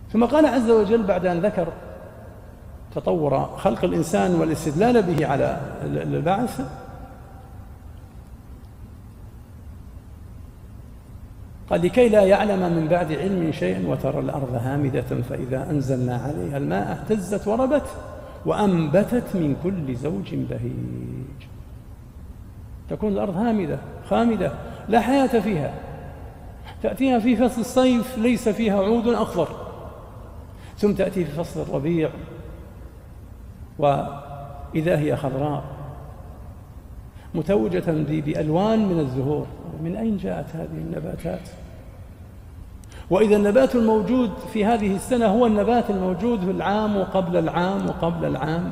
ثم قال عز وجل بعد أن ذكر تطور خلق الإنسان والاستدلال به على البعث: قال: لكي لا يعلم من بعد علم شيئا وترى الأرض هامدة فإذا أنزلنا عليها الماء اهتزت وربت وأنبتت من كل زوج بهيج. تكون الأرض هامدة خامدة لا حياة فيها، تأتيها في فصل الصيف ليس فيها عود أخضر، ثم تأتي في فصل الربيع وإذا هي خضراء متوجة بألوان من الزهور. من أين جاءت هذه النباتات؟ وإذا النبات الموجود في هذه السنة هو النبات الموجود في العام وقبل العام وقبل العام،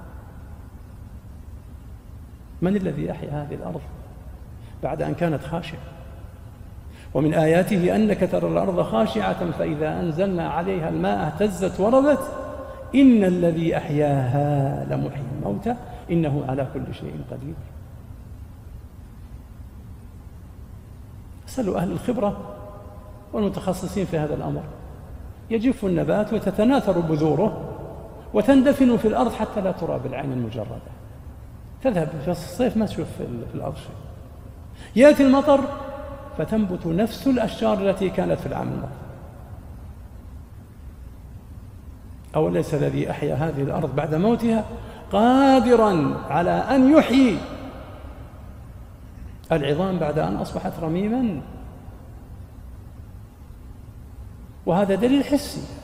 من الذي أحيا هذه الأرض بعد أن كانت خاشعة؟ ومن آياته أنك ترى الأرض خاشعة فإذا أنزلنا عليها الماء اهتزت وربت إن الذي أحياها لمحيي الموتى إنه على كل شيء قدير. اسألوا أهل الخبرة والمتخصصين في هذا الأمر. يجف النبات وتتناثر بذوره وتندفن في الأرض حتى لا ترى بالعين المجردة، تذهب في الصيف ما تشوف في الأرض شيء. يأتي المطر فتنبت نفس الأشجار التي كانت في العام الماضي. أوليس الذي أحيا هذه الأرض بعد موتها قادرا على أن يحيي العظام بعد أن أصبحت رميما؟ وهذا دليل حسي.